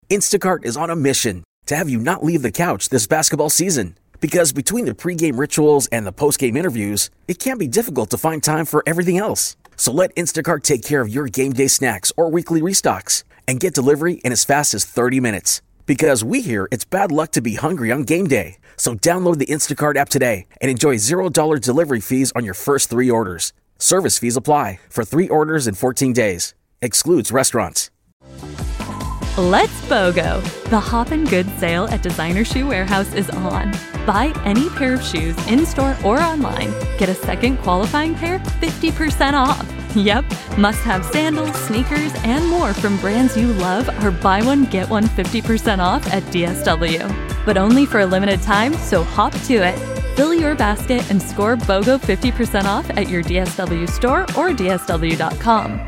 Instacart is on a mission to have you not leave the couch this basketball season. Because between the pregame rituals and the postgame interviews, it can be difficult to find time for everything else. So let Instacart take care of your game day snacks or weekly restocks and get delivery in as fast as 30 minutes. Because we hear it's bad luck to be hungry on game day. So download the Instacart app today and enjoy $0 delivery fees on your first 3 orders. Service fees apply for 3 orders in 14 days. Excludes restaurants. Let's BOGO. The Hoppin' Goods sale at Designer Shoe Warehouse is on. Buy any pair of shoes in-store or online. Get a second qualifying pair 50% off. Yep, must-have sandals, sneakers, and more from brands you love are buy one, get one 50% off at DSW. But only for a limited time, so hop to it. Fill your basket and score BOGO 50% off at your DSW store or DSW.com.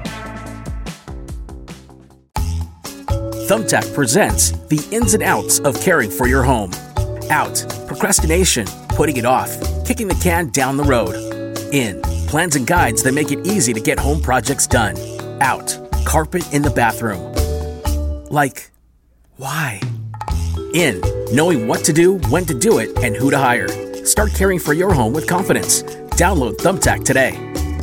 Thumbtack presents the ins and outs of caring for your home. Out, procrastination, putting it off, kicking the can down the road. In, plans and guides that make it easy to get home projects done. Out, carpet in the bathroom. Like, why? In, knowing what to do, when to do it, and who to hire. Start caring for your home with confidence. Download Thumbtack today.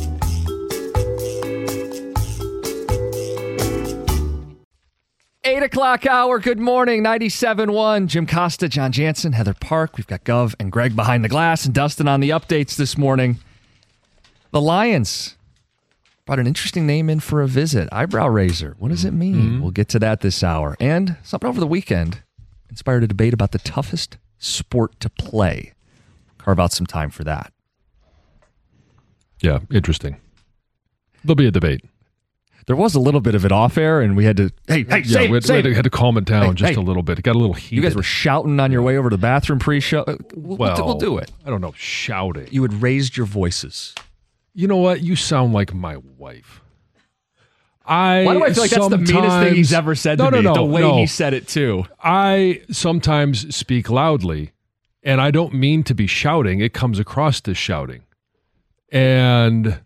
8 o'clock hour. Good morning. 97.1. Jim Costa, John Jansen, Heather Park. We've got Gov and Greg behind the glass and Dustin on the updates this morning. The Lions brought an interesting name in for a visit. Eyebrow raiser. What does it mean? Mm-hmm. We'll get to that this hour. And something over the weekend inspired a debate about the toughest sport to play. Carve out some time for that. Yeah, interesting. There'll be a debate. There was a little bit of it off air, and we had to, we had to calm it down a little bit. It got a little heated. You guys were shouting on your way over to the bathroom pre-show. We'll do it. I don't know, shouting. You had raised your voices. You know what? You sound like my wife. Why do I feel like that's the meanest thing he's ever said to me? The way he said it, too. I sometimes speak loudly, and I don't mean to be shouting. It comes across as shouting. And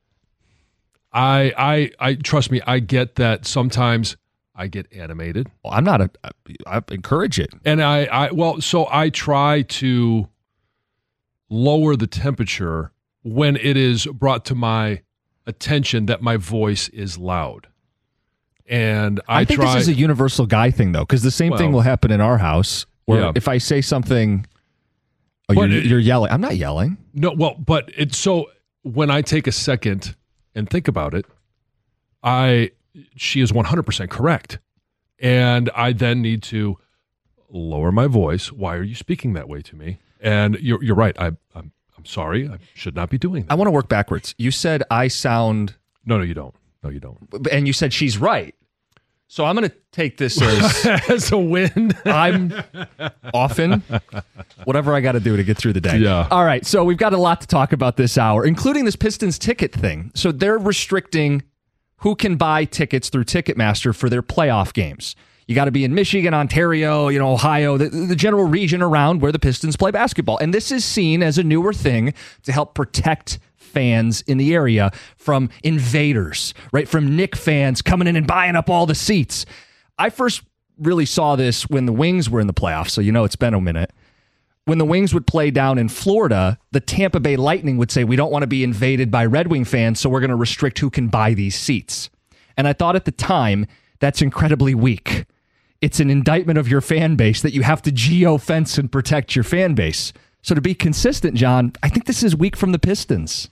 I trust me, I get that sometimes I get animated. Well, I encourage it. And so I try to lower the temperature when it is brought to my attention that my voice is loud. And I think this is a universal guy thing, though, because the same thing will happen in our house where if I say something, you're yelling. I'm not yelling. No, well, but it's so when I take a second and think about it, she is 100% correct. And I then need to lower my voice. Why are you speaking that way to me? And you're right. I'm sorry. I should not be doing that. I want to work backwards. You said I sound... No, you don't. No, you don't. And you said she's right. So I'm going to take this as a win. I'm often whatever I got to do to get through the day. Yeah. All right. So we've got a lot to talk about this hour, including this Pistons ticket thing. So they're restricting who can buy tickets through Ticketmaster for their playoff games. You got to be in Michigan, Ontario, Ohio, the general region around where the Pistons play basketball. And this is seen as a newer thing to help protect fans in the area from invaders, right? From Knick fans coming in and buying up all the seats. I first really saw this when the Wings were in the playoffs, so it's been a minute. When the Wings would play down in Florida, the Tampa Bay Lightning would say, we don't want to be invaded by Red Wing fans, so we're going to restrict who can buy these seats. And I thought at the time, that's incredibly weak. It's an indictment of your fan base that you have to geo-fence and protect your fan base. So to be consistent, John, I think this is weak from the Pistons.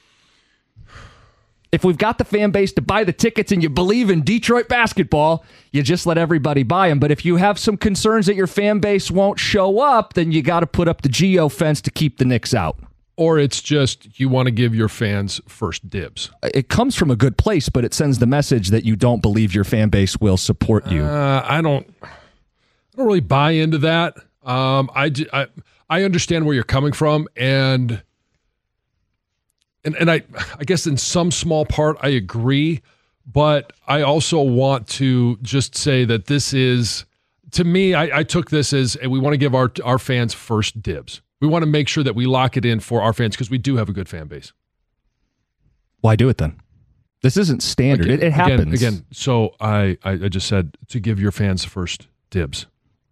If we've got the fan base to buy the tickets and you believe in Detroit basketball, you just let everybody buy them. But if you have some concerns that your fan base won't show up, then you got to put up the geo fence to keep the Knicks out. Or it's just you want to give your fans first dibs. It comes from a good place, but it sends the message that you don't believe your fan base will support you. I don't really buy into that. I understand where you're coming from, and I guess in some small part I agree, but I also want to just say that this is, to me, I took this as we want to give our fans first dibs. We want to make sure that we lock it in for our fans because we do have a good fan base. Why do it then? This isn't standard. It happens. Again, so I just said to give your fans first dibs.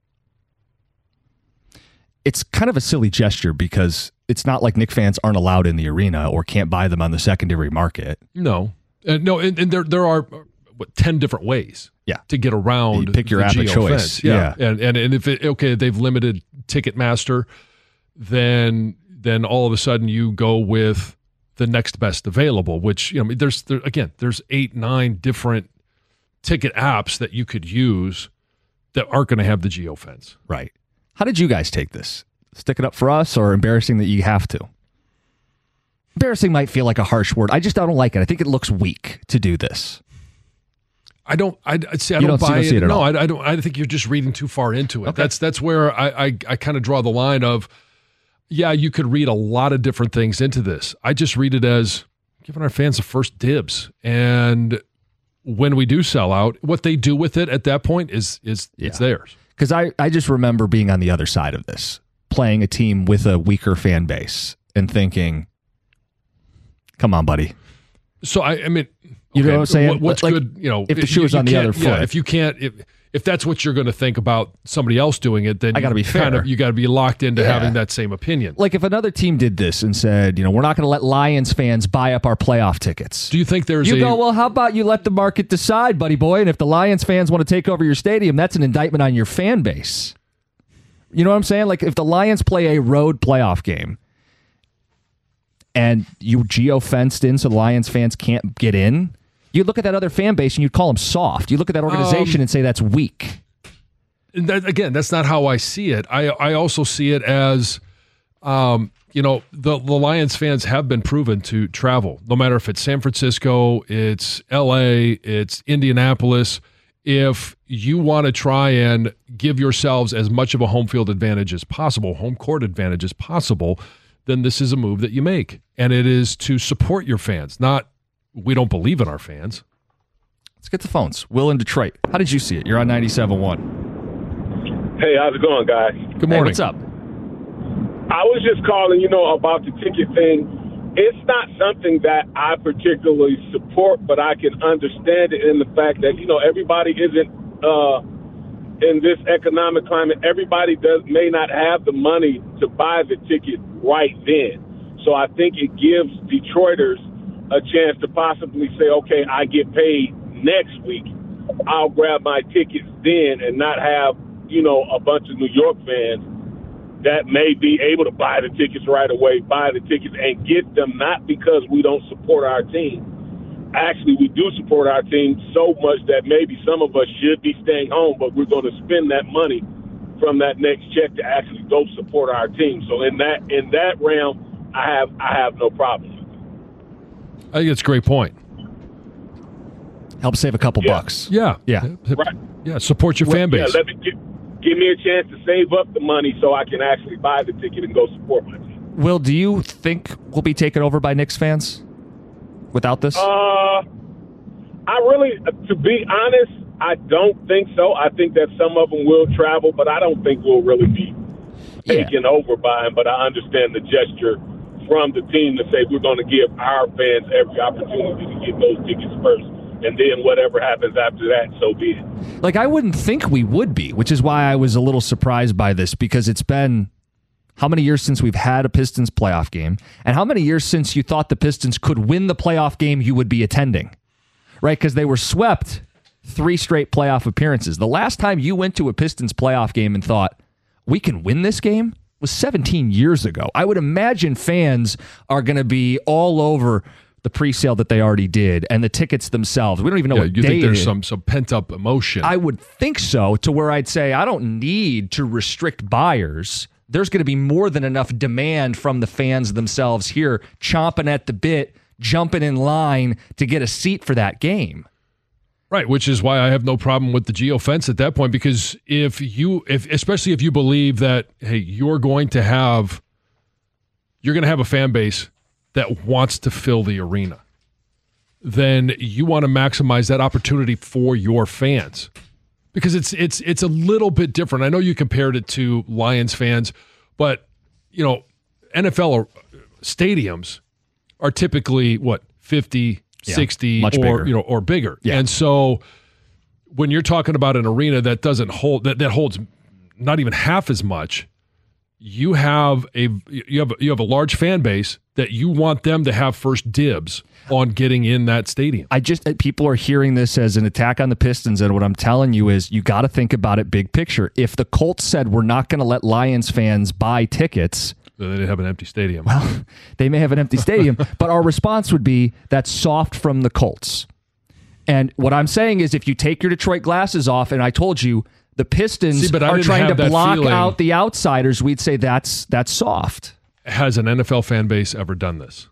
It's kind of a silly gesture because it's not like Knicks fans aren't allowed in the arena or can't buy them on the secondary market. No, and there are 10 different ways. To get around. You pick your app of choice. Yeah. And if they've limited Ticketmaster, then all of a sudden you go with the next best available, which, there's 8-9 different ticket apps that you could use that aren't going to have the geofence. Right. How did you guys take this? Stick it up for us or embarrassing that you have to? Embarrassing might feel like a harsh word. I don't like it. I think it looks weak to do this. I don't buy it. No, I don't. I think you're just reading too far into it. Okay. That's where I kind of draw the line of, you could read a lot of different things into this. I just read it as giving our fans the first dibs. And when we do sell out, what they do with it at that point is it's theirs. Because I just remember being on the other side of this, playing a team with a weaker fan base and thinking, come on, buddy. So, I mean... You know what I'm saying? What's good, if the shoe is on the other foot. Yeah, if you can't, if that's what you're going to think about somebody else doing it, then I got to be fair. You got to be locked into having that same opinion. Like if another team did this and said, we're not going to let Lions fans buy up our playoff tickets. Do you think well, how about you let the market decide, buddy boy? And if the Lions fans want to take over your stadium, that's an indictment on your fan base. You know what I'm saying? Like if the Lions play a road playoff game and you geo-fenced in so the Lions fans can't get in, you'd look at that other fan base and you'd call them soft. You look at that organization and say that's weak. And that's not how I see it. I also see it as, the Lions fans have been proven to travel, no matter if it's San Francisco, it's LA, it's Indianapolis. If you want to try and give yourselves as much of a home field advantage as possible, home court advantage as possible, then this is a move that you make. And it is to support your fans, not we don't believe in our fans. Let's get the phones. Will in Detroit. How did you see it? You're on 97.1. Hey, how's it going, guys? Good morning. Hey, what's up? I was just calling, about the ticket thing. It's not something that I particularly support, but I can understand it in the fact that, everybody isn't in this economic climate. Everybody may not have the money to buy the ticket right then. So I think it gives Detroiters a chance to possibly say, okay, I get paid next week. I'll grab my tickets then and not have, a bunch of New York fans that may be able to buy the tickets right away, buy the tickets and get them, not because we don't support our team. Actually, we do support our team so much that maybe some of us should be staying home, but we're going to spend that money from that next check to actually go support our team. So in that realm, I have no problem. I think it's a great point. Help save a couple bucks. Yeah. Right. Yeah, support your fan base. Yeah, give me a chance to save up the money so I can actually buy the ticket and go support my team. Will, do you think we'll be taken over by Knicks fans without this? I really, to be honest, I don't think so. I think that some of them will travel, but I don't think we'll really be taken over by them. But I understand the gesture from the team to say we're going to give our fans every opportunity to get those tickets first. And then whatever happens after that, so be it. Like, I wouldn't think we would be, which is why I was a little surprised by this, because it's been how many years since we've had a Pistons playoff game, and how many years since you thought the Pistons could win the playoff game you would be attending, right? Because they were swept 3 straight playoff appearances. The last time you went to a Pistons playoff game and thought, we can win this game, was 17 years ago. I would imagine fans are going to be all over the pre-sale that they already did and the tickets themselves. We don't even know what you day think there's it is. some pent-up emotion. I would think so, to where I'd say I don't need to restrict buyers. There's going to be more than enough demand from the fans themselves here, chomping at the bit, jumping in line to get a seat for that game. Right, which is why I have no problem with the geofence at that point, because especially if you believe that, hey, you're going to have a fan base that wants to fill the arena, then you want to maximize that opportunity for your fans, because it's a little bit different. I know you compared it to Lions fans, but NFL stadiums are typically 50, 60 much or bigger. or bigger. Yeah. And so when you're talking about an arena that doesn't hold that holds not even half as much, you have a large fan base that you want them to have first dibs on getting in that stadium. People are hearing this as an attack on the Pistons, and what I'm telling you is you got to think about it big picture. If the Colts said we're not going to let Lions fans buy tickets, they have an empty stadium. Well, they may have an empty stadium, but our response would be that's soft from the Colts. And what I'm saying is if you take your Detroit glasses off, and I told you the Pistons are trying to block out the outsiders, we'd say that's soft. Has an NFL fan base ever done this?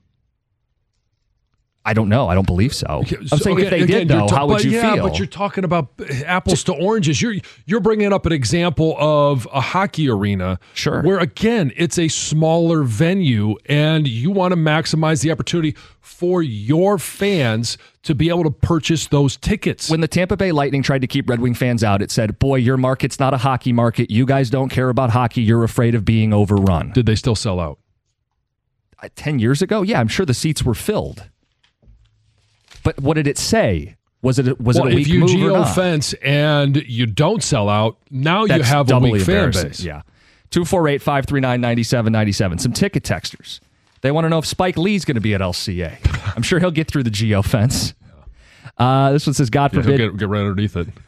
I don't know. I don't believe so. I'm saying if they did, though, how would you feel? Yeah, but you're talking about apples to oranges. You're bringing up an example of a hockey arena, sure, where, again, it's a smaller venue, and you want to maximize the opportunity for your fans to be able to purchase those tickets. When the Tampa Bay Lightning tried to keep Red Wing fans out, it said, boy, your market's not a hockey market. You guys don't care about hockey. You're afraid of being overrun. Did they still sell out? 10 years ago? Yeah, I'm sure the seats were filled. But what did it say? Was it a weak move or not? If you geo-fence and you don't sell out, now you have a weak fan base. Yeah. 248-539-9797. Some ticket texters. They want to know if Spike Lee's going to be at LCA. I'm sure he'll get through the geo-fence. This one says, God forbid. He'll get right underneath it.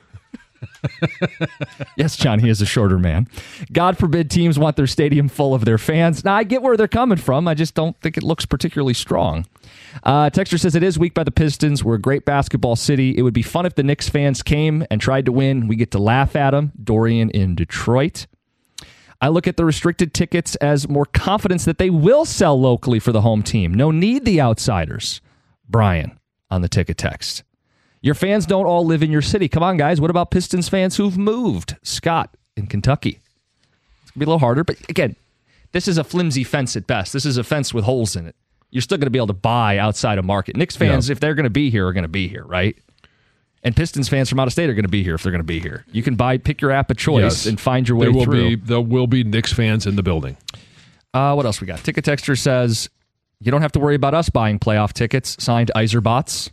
Yes, John, he is a shorter man. God forbid teams want their stadium full of their fans. Now, I get where they're coming from. I just don't think it looks particularly strong. Texter says, it is weak by the Pistons. We're a great basketball city. It would be fun if the Knicks fans came and tried to win. We get to laugh at them. Dorian in Detroit. I look at the restricted tickets as more confidence that they will sell locally for the home team. No need the outsiders. Brian on the ticket text. Your fans don't all live in your city. Come on, guys. What about Pistons fans who've moved? Scott in Kentucky. It's going to be a little harder, but again, this is a flimsy fence at best. This is a fence with holes in it. You're still going to be able to buy outside of market. Knicks fans, if they're going to be here, are going to be here, right? And Pistons fans from out of state are going to be here if they're going to be here. You can pick your app of choice and find your way through. There will be Knicks fans in the building. What else we got? Ticket Texter says, you don't have to worry about us buying playoff tickets. Signed, Iserbots.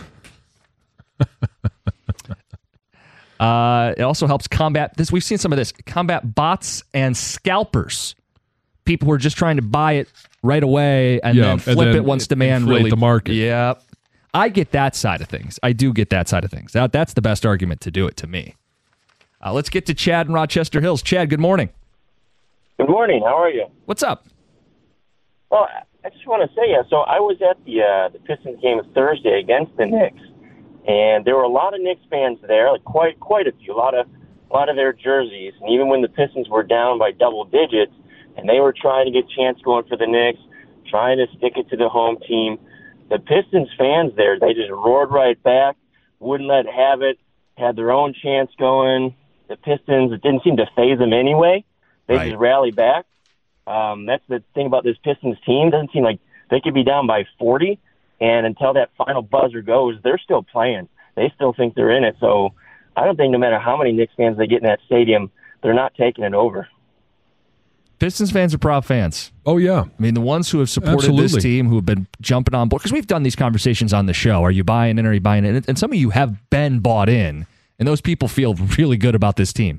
It also helps combat this. We've seen some of this. Combat bots and scalpers. People who are just trying to buy it right away and then flip it once demand really the market. Yeah. I get that side of things. I do get that side of things. That's the best argument to do it to me. Let's get to Chad in Rochester Hills. Chad, good morning. Good morning. How are you? What's up? Well, I just want to say, so I was at the Pistons game Thursday against the Knicks, and there were a lot of Knicks fans there, like quite a few, a lot of their jerseys. And even when the Pistons were down by double digits, and they were trying to get chants going for the Knicks, trying to stick it to the home team, the Pistons fans there, they just roared right back, wouldn't let it have it, had their own chants going. The Pistons, it didn't seem to faze them anyway. They just rallied back. That's the thing about this Pistons team. It doesn't seem like they could be down by 40, and until that final buzzer goes, they're still playing. They still think they're in it. So I don't think no matter how many Knicks fans they get in that stadium, they're not taking it over. Pistons fans are proud fans. Oh, yeah. I mean, the ones who have supported this team, who have been jumping on board, because we've done these conversations on the show. Are you buying in or are you buying in? And some of you have been bought in, and those people feel really good about this team.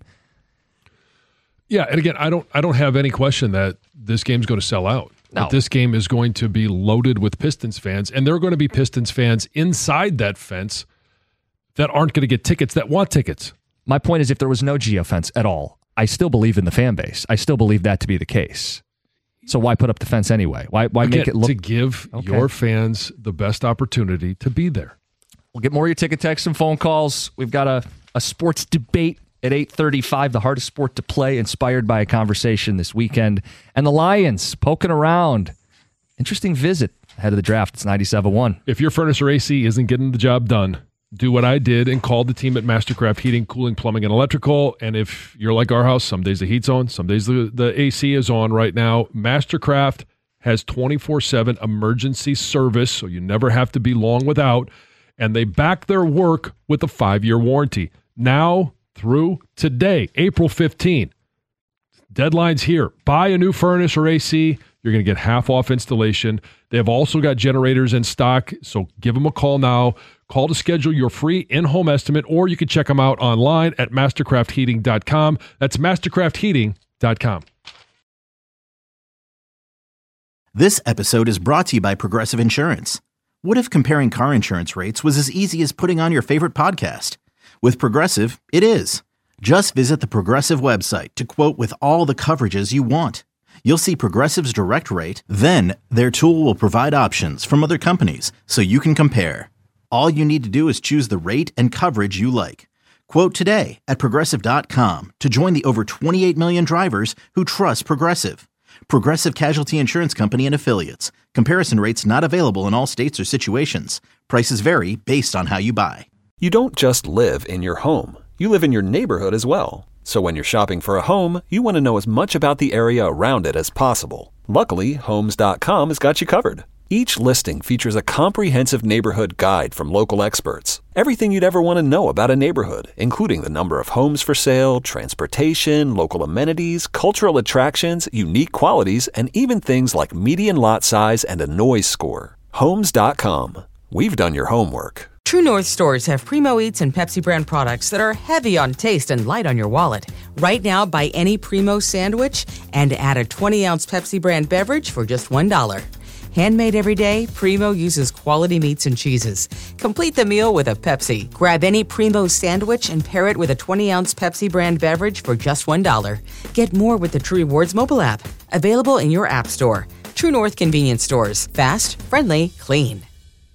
Yeah, and again, I don't have any question that this game's going to sell out. No. That this game is going to be loaded with Pistons fans, and there are going to be Pistons fans inside that fence that aren't going to get tickets, that want tickets. My point is, if there was no geofence at all, I still believe in the fan base. I still believe that to be the case. So why put up the fence anyway? Why make it look... To give your fans the best opportunity to be there. We'll get more of your ticket texts and phone calls. We've got a sports debate at 8:35, the hardest sport to play, inspired by a conversation this weekend. And the Lions poking around. Interesting visit ahead of the draft. It's 97.1. If your furnace or AC isn't getting the job done, do what I did and call the team at Mastercraft Heating, Cooling, Plumbing, and Electrical. And if you're like our house, some days the heat's on, some days the AC is on right now. Mastercraft has 24/7 emergency service, so you never have to be long without. And they back their work with a 5-year warranty. Now through today, April 15. Deadline's here. Buy a new furnace or AC. You're going to get half off installation. They have also got generators in stock, so give them a call now. Call to schedule your free in-home estimate, or you can check them out online at mastercraftheating.com. That's mastercraftheating.com. This episode is brought to you by Progressive Insurance. What if comparing car insurance rates was as easy as putting on your favorite podcast? With Progressive, it is. Just visit the Progressive website to quote with all the coverages you want. You'll see Progressive's direct rate, then their tool will provide options from other companies so you can compare. All you need to do is choose the rate and coverage you like. Quote today at Progressive.com to join the over 28 million drivers who trust Progressive. Progressive Casualty Insurance Company and Affiliates. Comparison rates not available in all states or situations. Prices vary based on how you buy. You don't just live in your home. You live in your neighborhood as well. So when you're shopping for a home, you want to know as much about the area around it as possible. Luckily, Homes.com has got you covered. Each listing features a comprehensive neighborhood guide from local experts. Everything you'd ever want to know about a neighborhood, including the number of homes for sale, transportation, local amenities, cultural attractions, unique qualities, and even things like median lot size and a noise score. Homes.com. We've done your homework. True North stores have Primo Eats and Pepsi brand products that are heavy on taste and light on your wallet. Right now, buy any Primo sandwich and add a 20-ounce Pepsi brand beverage for just $1. Handmade every day, Primo uses quality meats and cheeses. Complete the meal with a Pepsi. Grab any Primo sandwich and pair it with a 20-ounce Pepsi brand beverage for just $1. Get more with the True Rewards mobile app. Available in your app store. True North convenience stores. Fast, friendly, clean.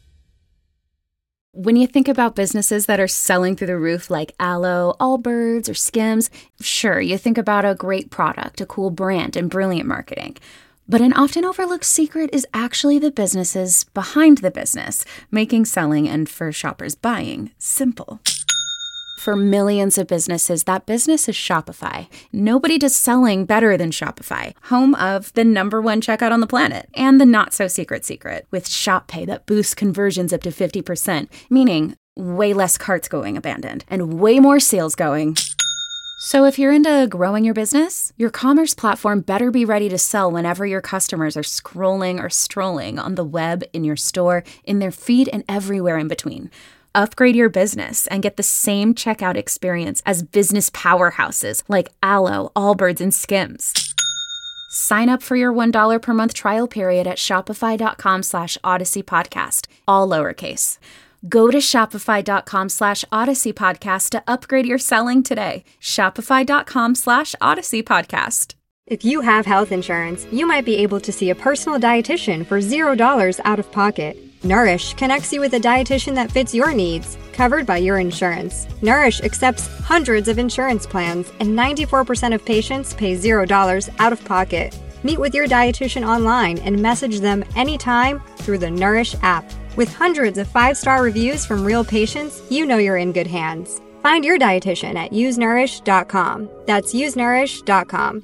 When you think about businesses that are selling through the roof like Aloe, Allbirds, or Skims, sure, you think about a great product, a cool brand, and brilliant marketing. But an often overlooked secret is actually the businesses behind the business, making selling and for shoppers buying simple. For millions of businesses, that business is Shopify. Nobody does selling better than Shopify, home of the #1 checkout on the planet, and the not-so-secret secret, with Shop Pay that boosts conversions up to 50%, meaning way less carts going abandoned, and way more sales going. So if you're into growing your business, your commerce platform better be ready to sell whenever your customers are scrolling or strolling on the web, in your store, in their feed, and everywhere in between. Upgrade your business and get the same checkout experience as business powerhouses like Aloe, Allbirds, and Skims. Sign up for your $1 per month trial period at shopify.com/Odyssey Podcast, all lowercase. Go to shopify.com /Odyssey Podcast to upgrade your selling today. Shopify.com /Odyssey Podcast. If you have health insurance, you might be able to see a personal dietitian for $0 out of pocket. Nourish connects you with a dietitian that fits your needs, covered by your insurance. Nourish accepts hundreds of insurance plans, and 94% of patients pay $0 out of pocket. Meet with your dietitian online and message them anytime through the Nourish app. With hundreds of 5-star reviews from real patients, you know you're in good hands. Find your dietitian at usenourish.com. That's usenourish.com.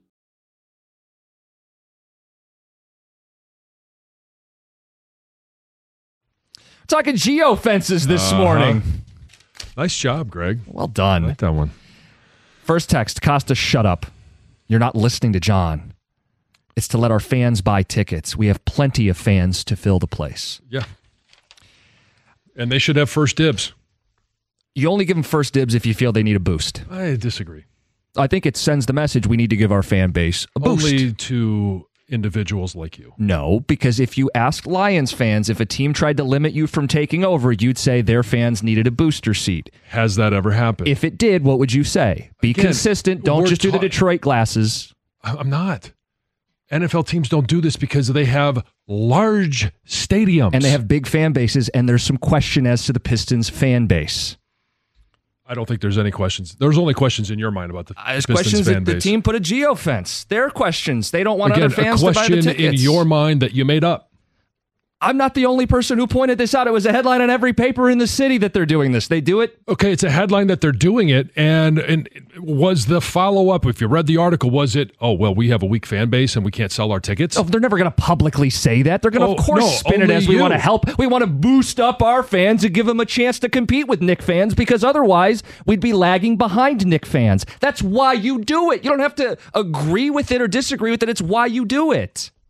Talking geofences this morning. Nice job, Greg. Well done. I like that one. First text, Costa, shut up. You're not listening to John. It's to let our fans buy tickets. We have plenty of fans to fill the place. Yeah. And they should have first dibs. You only give them first dibs if you feel they need a boost. I disagree. I think it sends the message we need to give our fan base a boost. Only to individuals like you. No, because if you asked Lions fans if a team tried to limit you from taking over, you'd say their fans needed a booster seat. Has that ever happened? If it did, what would you say? Be consistent. Don't just do the Detroit glasses. I'm not. NFL teams don't do this because they have large stadiums. And they have big fan bases, and there's some question as to the Pistons fan base. I don't think there's any questions. There's only questions in your mind about the Pistons questions fan that base. The team put a geofence. Their questions. They don't want other fans to buy the tickets. A question in your mind that you made up. I'm not the only person who pointed this out. It was a headline on every paper in the city that they're doing this. They do it. Okay, it's a headline that they're doing it. And was the follow-up, if you read the article, was it, oh, well, we have a weak fan base and we can't sell our tickets? Oh, they're never going to publicly say that. They're going to, of course, spin it as we want to help. We want to boost up our fans and give them a chance to compete with Knick fans, because otherwise we'd be lagging behind Knick fans. That's why you do it. You don't have to agree with it or disagree with it. It's why you do it.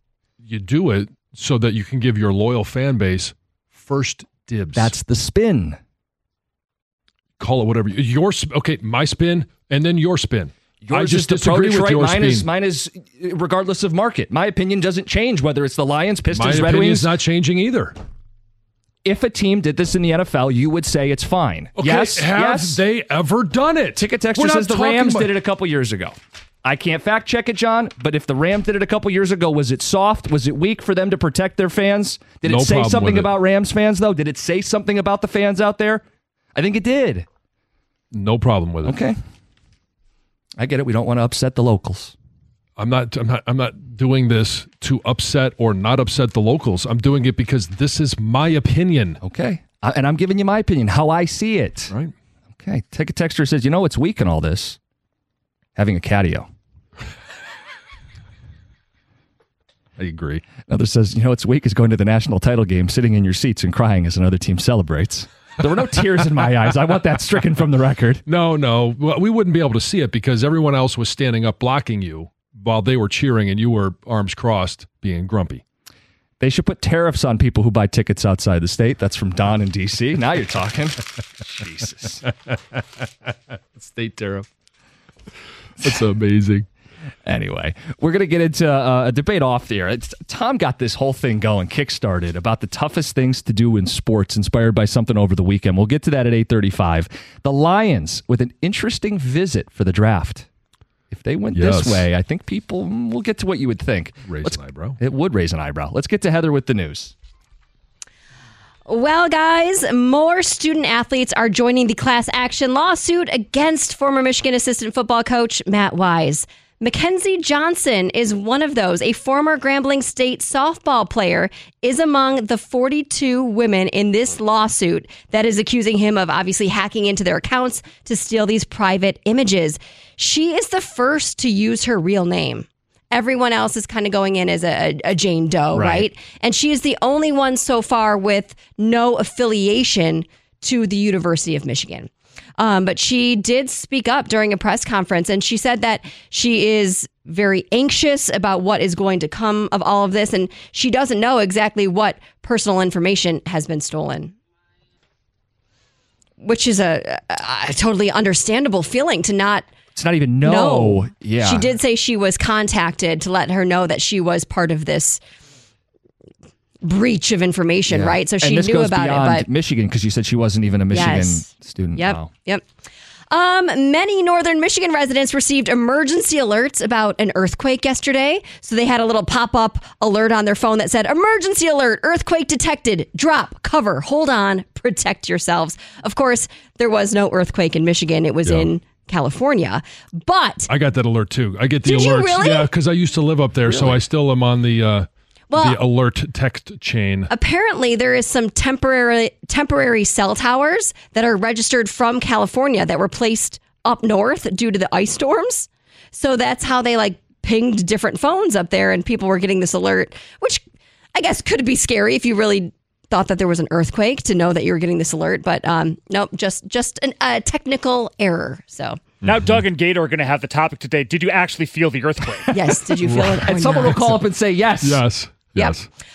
you do it so that you can give your loyal fan base first dibs. That's the spin. Call it whatever. My spin and then your spin. Yours I just is the disagree pro with your spin. Mine is regardless of market. My opinion doesn't change whether it's the Lions, Pistons, My Red opinion Wings. is not changing either. If a team did this in the NFL, you would say it's fine. Okay, yes, have they ever done it? Ticket Texter says the Rams did it a couple years ago. I can't fact check it, John, but if the Rams did it a couple years ago, was it soft? Was it weak for them to protect their fans? Did it say something about Rams fans, though? Did it say something about the fans out there? I think it did. No problem with it. Okay. I get it. We don't want to upset the locals. I'm not doing this to upset or not upset the locals. I'm doing it because this is my opinion. Okay. And I'm giving you my opinion, how I see it. Right. Okay. Ticket Texter says, it's weak in all this. Having a catio. I agree. Another says, it's weak is going to the national title game, sitting in your seats and crying as another team celebrates. There were no tears in my eyes. I want that stricken from the record. No. Well, we wouldn't be able to see it because everyone else was standing up blocking you while they were cheering and you were arms crossed being grumpy. They should put tariffs on people who buy tickets outside the state. That's from Don in D.C. Now you're talking. Jesus. State tariff. That's amazing. Anyway, we're going to get into a debate off the air. Tom got this whole thing going, kickstarted, about the toughest things to do in sports, inspired by something over the weekend. We'll get to that at 8:35. The Lions with an interesting visit for the draft. If they went this way, I think people will get to what you would think. Raise an eyebrow. It would raise an eyebrow. Let's get to Heather with the news. Well, guys, more student athletes are joining the class action lawsuit against former Michigan assistant football coach Matt Wise. Mackenzie Johnson is one of those. A former Grambling State softball player is among the 42 women in this lawsuit that is accusing him of obviously hacking into their accounts to steal these private images. She is the first to use her real name. Everyone else is kind of going in as a Jane Doe, right? And she is the only one so far with no affiliation to the University of Michigan. But she did speak up during a press conference, and she said that she is very anxious about what is going to come of all of this, and she doesn't know exactly what personal information has been stolen, which is a totally understandable feeling to not. It's not even know. Yeah. She did say she was contacted to let her know that she was part of this breach of information, right? So she knew about it. But Michigan, because you said she wasn't even a Michigan student. Yep. Wow. Yep. Many northern Michigan residents received emergency alerts about an earthquake yesterday. So they had a little pop-up alert on their phone that said, "Emergency alert, earthquake detected. Drop, cover, hold on, protect yourselves." Of course, there was no earthquake in Michigan. It was in California. But I got that alert too. I get the alerts. Did you really? Yeah, because I used to live up there, so I still am on the alert text chain. Apparently, there is some temporary cell towers that are registered from California that were placed up north due to the ice storms. So that's how they pinged different phones up there, and people were getting this alert, which I guess could be scary if you really thought that there was an earthquake to know that you were getting this alert. But nope, just a technical error. So. Now Doug and Gator are going to have the topic today. Did you actually feel the earthquake? Yes. Did you feel it? And someone will call up and say yes. Yes. Yep.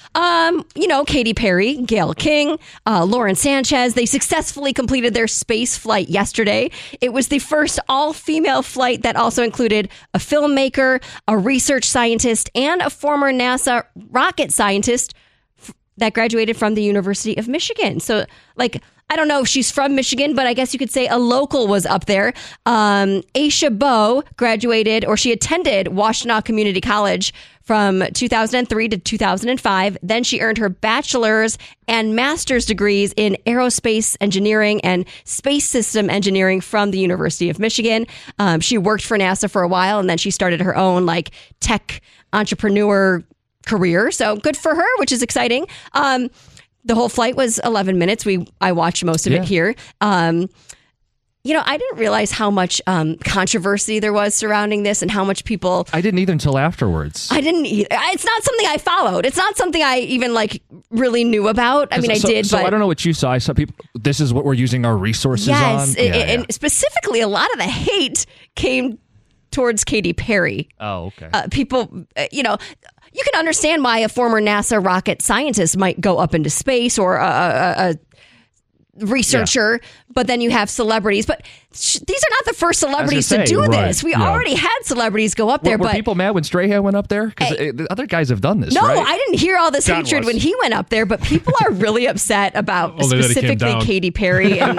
Katy Perry, Gayle King, Lauren Sanchez, they successfully completed their space flight yesterday. It was the first all-female flight that also included a filmmaker, a research scientist, and a former NASA rocket scientist that graduated from the University of Michigan. So, I don't know if she's from Michigan, but I guess you could say a local was up there. Aisha Bowe graduated, or she attended Washtenaw Community College from 2003 to 2005. Then she earned her bachelor's and master's degrees in aerospace engineering and space system engineering from the University of Michigan. She worked for NASA for a while, and then she started her own tech entrepreneur career. So good for her, which is exciting. The whole flight was 11 minutes. I watched most of it here. I didn't realize how much controversy there was surrounding this and how much people... I didn't either until afterwards. I didn't either. It's not something I followed. It's not something I even really knew about. I mean, I did, but... So I don't know what you saw. I saw people... This is what we're using our resources on? Yes, and specifically a lot of the hate came towards Katy Perry. Oh, okay. People, you can understand why a former NASA rocket scientist might go up into space or a researcher, but then you have celebrities. But these are not the first celebrities to do this. We already had celebrities go up there. Were but people mad when Strahan went up there? Because the other guys have done this, no, right? I didn't hear all this hatred when he went up there, but people are really upset about specifically Katy Perry. And,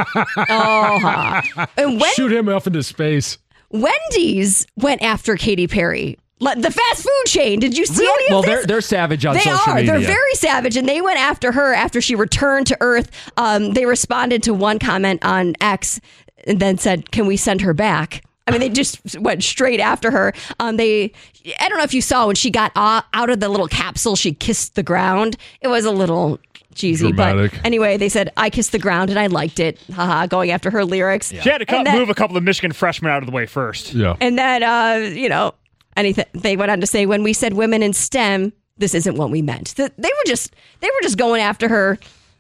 and shoot him off into space. Wendy's went after Katy Perry. The fast food chain. Did you see any of this? Well, they're savage on social media. They're very savage, and they went after her after she returned to Earth. They responded to one comment on X and then said, "Can we send her back?" I mean, they just went straight after her. I don't know if you saw when she got out of the little capsule, she kissed the ground. It was a little cheesy, dramatic. But anyway, they said, "I kissed the ground and I liked it." Haha, going after her lyrics. Yeah. She had to move a couple of Michigan freshmen out of the way first. Yeah, and then they went on to say, when we said women in STEM, this isn't what we meant. They were just going after her.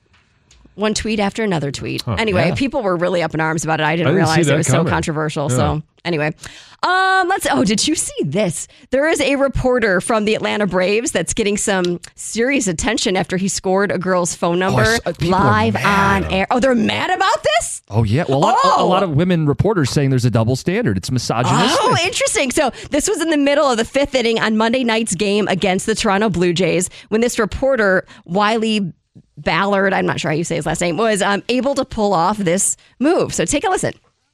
One tweet after another tweet. Anyway, people were really up in arms about it. I didn't realize it was so controversial. Yeah. So anyway, did you see this? There is a reporter from the Atlanta Braves that's getting some serious attention after he scored a girl's phone number live on air. Oh, they're mad about this? Oh, yeah. Well, a lot of women reporters saying there's a double standard. It's misogynistic. Oh, interesting. So this was in the middle of the fifth inning on Monday night's game against the Toronto Blue Jays when this reporter, Wiley Ballard, I'm not sure how you say his last name, was able to pull off this move. So take a listen.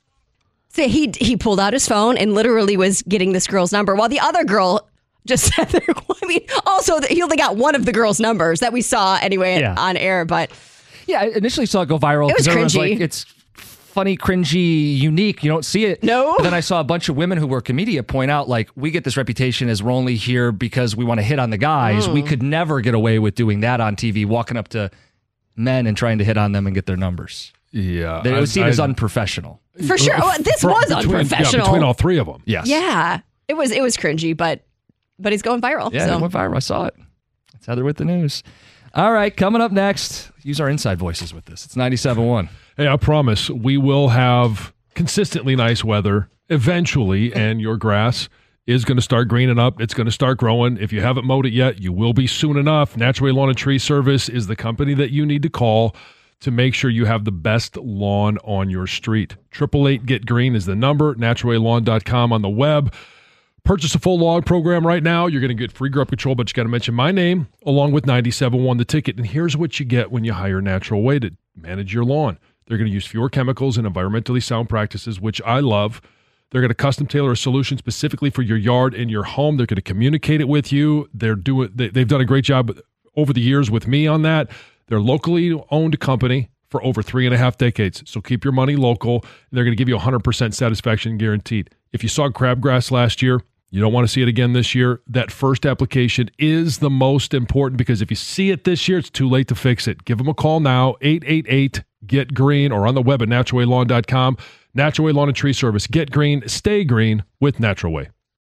So he pulled out his phone and literally was getting this girl's number while the other girl just sat there. I mean, also, he only got one of the girl's numbers that we saw anyway on air. But yeah, I initially saw it go viral. It was cringy. Like, it's funny, cringy, unique. You don't see it. No. But then I saw a bunch of women who work in media point out, like, we get this reputation as we're only here because we want to hit on the guys. We could never get away with doing that on TV, walking up to men and trying to hit on them and get their numbers. Yeah. It was seen as unprofessional. For sure. This was unprofessional. Between all three of them. Yes. Yeah. It was cringy, but he's going viral. Yeah, it went viral. I saw it. That's Heather with the news. All right, coming up next, use our inside voices with this. It's 97.1. Hey, I promise we will have consistently nice weather eventually, and your grass is going to start greening up. It's going to start growing. If you haven't mowed it yet, you will be soon enough. Natural Way Lawn and Tree Service is the company that you need to call to make sure you have the best lawn on your street. 888-GET-GREEN is the number. naturalwaylawn.com on the web. Purchase a full log program right now. You're going to get free grub control, but you got to mention my name along with 97.1 the ticket. And here's what you get when you hire Natural Way to manage your lawn. They're going to use fewer chemicals and environmentally sound practices, which I love. They're going to custom tailor a solution specifically for your yard and your home. They're going to communicate it with you. They've done a great job over the years with me on that. They're a locally owned company for over 3.5 decades. So keep your money local. They're going to give you 100% satisfaction guaranteed. If you saw crabgrass last year, you don't want to see it again this year. That first application is the most important because if you see it this year, it's too late to fix it. Give them a call now, 888-GET-GREEN, or on the web at naturalwaylawn.com. Natural Way Lawn and Tree Service. Get green, stay green with Natural Way.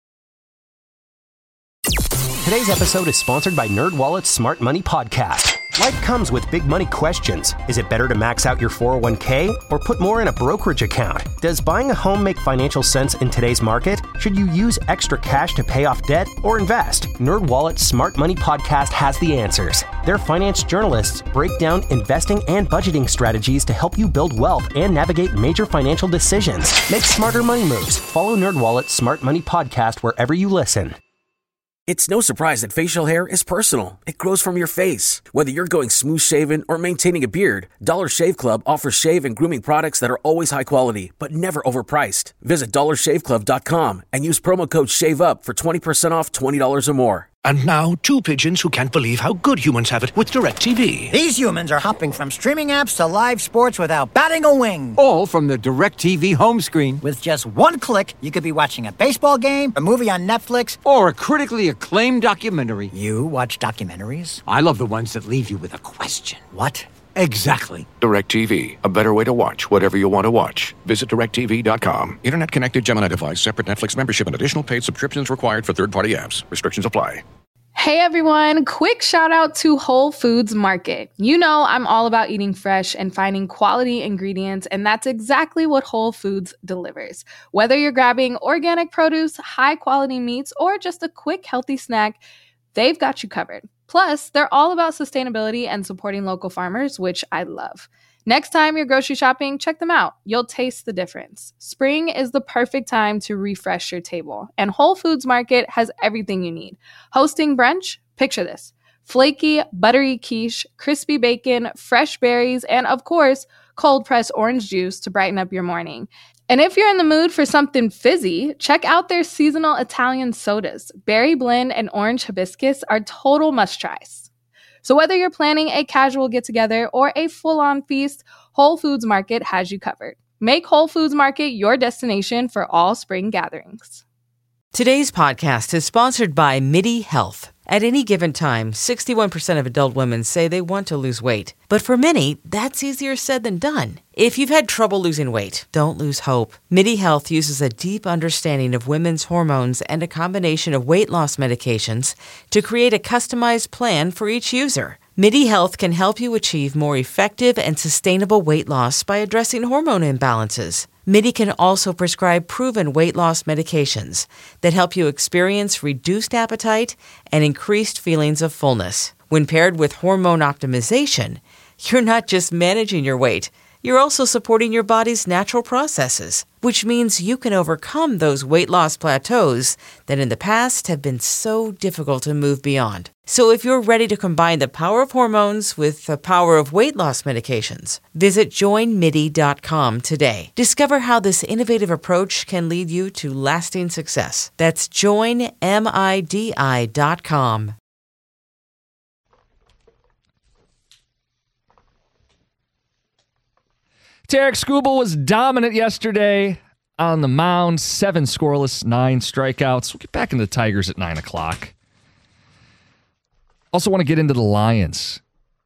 Today's episode is sponsored by NerdWallet's Smart Money Podcast. Life comes with big money questions. Is it better to max out your 401k or put more in a brokerage account? Does buying a home make financial sense in today's market? Should you use extra cash to pay off debt or invest? NerdWallet's Smart Money Podcast has the answers. Their finance journalists break down investing and budgeting strategies to help you build wealth and navigate major financial decisions. Make smarter money moves. Follow NerdWallet's Smart Money Podcast wherever you listen. It's no surprise that facial hair is personal. It grows from your face. Whether you're going smooth shaven or maintaining a beard, Dollar Shave Club offers shave and grooming products that are always high quality, but never overpriced. Visit dollarshaveclub.com and use promo code SHAVEUP for 20% off $20 or more. And now, two pigeons who can't believe how good humans have it with DirecTV. These humans are hopping from streaming apps to live sports without batting a wing. All from the DirecTV home screen. With just one click, you could be watching a baseball game, a movie on Netflix, or a critically acclaimed documentary. You watch documentaries? I love the ones that leave you with a question. What? Exactly. DirecTV, a better way to watch whatever you want to watch. Visit DirecTV.com. Internet connected Gemini device, separate Netflix membership, and additional paid subscriptions required for third-party apps. Restrictions apply. Hey everyone, quick shout out to Whole Foods Market. You know I'm all about eating fresh and finding quality ingredients, and that's exactly what Whole Foods delivers. Whether you're grabbing organic produce, high quality meats, or just a quick healthy snack, they've got you covered. Plus, they're all about sustainability and supporting local farmers, which I love. Next time you're grocery shopping, check them out. You'll taste the difference. Spring is the perfect time to refresh your table, and Whole Foods Market has everything you need. Hosting brunch? Picture this. Flaky, buttery quiche, crispy bacon, fresh berries, and of course, cold-pressed orange juice to brighten up your morning. And if you're in the mood for something fizzy, check out their seasonal Italian sodas. Berry blend and orange hibiscus are total must-tries. So whether you're planning a casual get-together or a full-on feast, Whole Foods Market has you covered. Make Whole Foods Market your destination for all spring gatherings. Today's podcast is sponsored by MIDI Health. At any given time, 61% of adult women say they want to lose weight. But for many, that's easier said than done. If you've had trouble losing weight, don't lose hope. MIDI Health uses a deep understanding of women's hormones and a combination of weight loss medications to create a customized plan for each user. MIDI Health can help you achieve more effective and sustainable weight loss by addressing hormone imbalances. MIDI can also prescribe proven weight loss medications that help you experience reduced appetite and increased feelings of fullness. When paired with hormone optimization, you're not just managing your weight, you're also supporting your body's natural processes, which means you can overcome those weight loss plateaus that in the past have been so difficult to move beyond. So if you're ready to combine the power of hormones with the power of weight loss medications, visit joinmidi.com today. Discover how this innovative approach can lead you to lasting success. That's joinmidi.com. Tarik Skubal was dominant yesterday on the mound. 7 scoreless, 9 strikeouts. We'll get back into the Tigers at 9 o'clock. Also want to get into the Lions.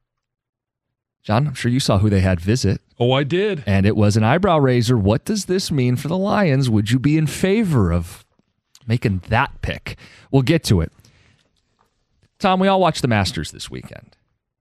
John, I'm sure you saw who they had visit. Oh, I did. And it was an eyebrow raiser. What does this mean for the Lions? Would you be in favor of making that pick? We'll get to it. Tom, we all watched the Masters this weekend.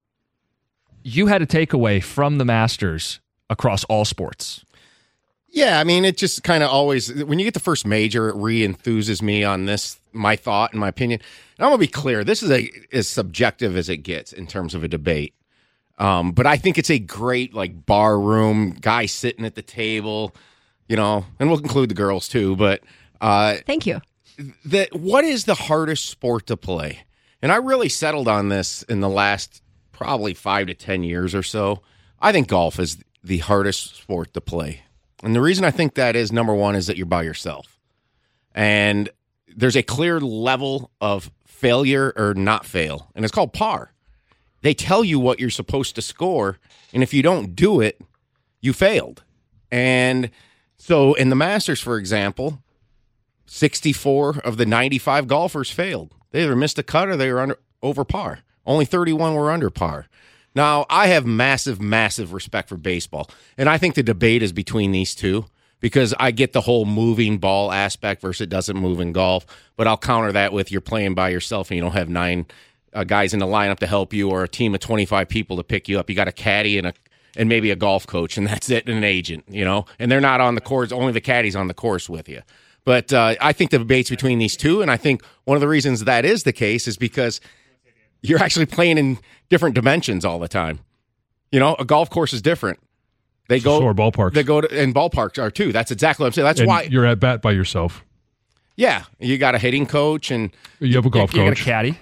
You had a takeaway from the Masters across all sports. Yeah, I mean, it just kind of always, when you get the first major, it re-enthuses me on this, my thought and my opinion. And I'm going to be clear, this is as subjective as it gets in terms of a debate. But I think it's a great, like, bar room, guy sitting at the table, you know, and we'll include the girls too, but... Thank you. What is the hardest sport to play? And I really settled on this in the last probably 5 to 10 years or so. I think golf is the hardest sport to play. And the reason I think that is, number one, is that you're by yourself. And there's a clear level of failure or not fail, and it's called par. They tell you what you're supposed to score, and if you don't do it, you failed. And so in the Masters, for example, 64 of the 95 golfers failed. They either missed a cut or they were over par. Only 31 were under par. Now, I have massive, massive respect for baseball, and I think the debate is between these two because I get the whole moving ball aspect versus it doesn't move in golf, but I'll counter that with you're playing by yourself and you don't have 9 guys in the lineup to help you or a team of 25 people to pick you up. You got a caddy and maybe a golf coach, and that's it, and an agent, you know, and they're not on the course, only the caddy's on the course with you. But I think the debate's between these two, and I think one of the reasons that is the case is because you're actually playing in different dimensions all the time. You know, a golf course is different. So are ballparks. They go to, and ballparks are too. That's exactly what I'm saying. That's why you're at bat by yourself. Yeah, you got a hitting coach, and you have a golf coach. You got a caddy.